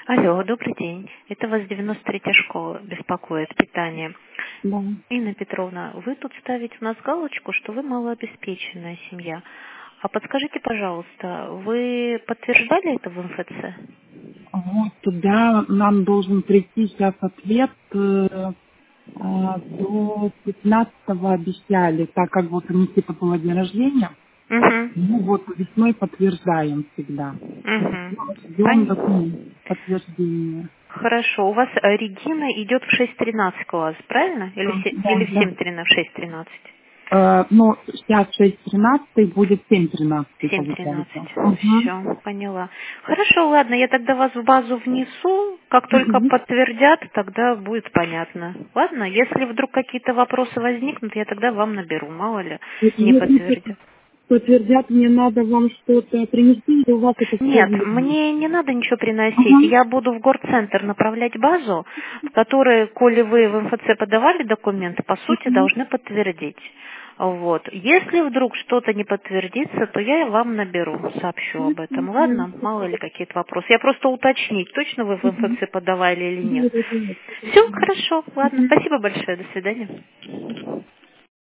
Алло, добрый день. Это вас 93-я школа беспокоит, питание. Да. Инна Петровна, вы тут ставите у нас галочку, что вы малообеспеченная семья. А подскажите, пожалуйста, вы подтверждали это в МФЦ? Вот туда нам должен прийти сейчас ответ до 15-го обещали, так как вот у Никиты было день рождения. Ну Угу. вот весной подтверждаем всегда. Ждем документ подтверждения. Хорошо. У вас Регина идет в 6:13 класс, правильно? Или, Да, или в да. 7:13, в 6:13? Но сейчас 6:13 будет 7:13 7:13. получается. Угу. Все, поняла. Хорошо, ладно, я тогда вас в базу внесу. Как только Угу. подтвердят, тогда будет понятно. Ладно, если вдруг какие-то вопросы возникнут, я тогда вам наберу. Мало ли, не Если подтвердят. подтвердят, мне надо вам что-то принести, или у вас это все Нет, видно? мне не надо ничего приносить. Ага. Я буду в горцентр направлять базу, в которой, коли вы в МФЦ подавали документы, по сути, Мгм. должны подтвердить. Вот. Если вдруг что-то не подтвердится, то я вам наберу, сообщу об этом. Ладно? Мало ли какие-то вопросы. Я просто уточнить, точно вы в Мгм. МФЦ подавали или нет. Да, да, да. Все, хорошо. Ладно. Спасибо большое. До свидания.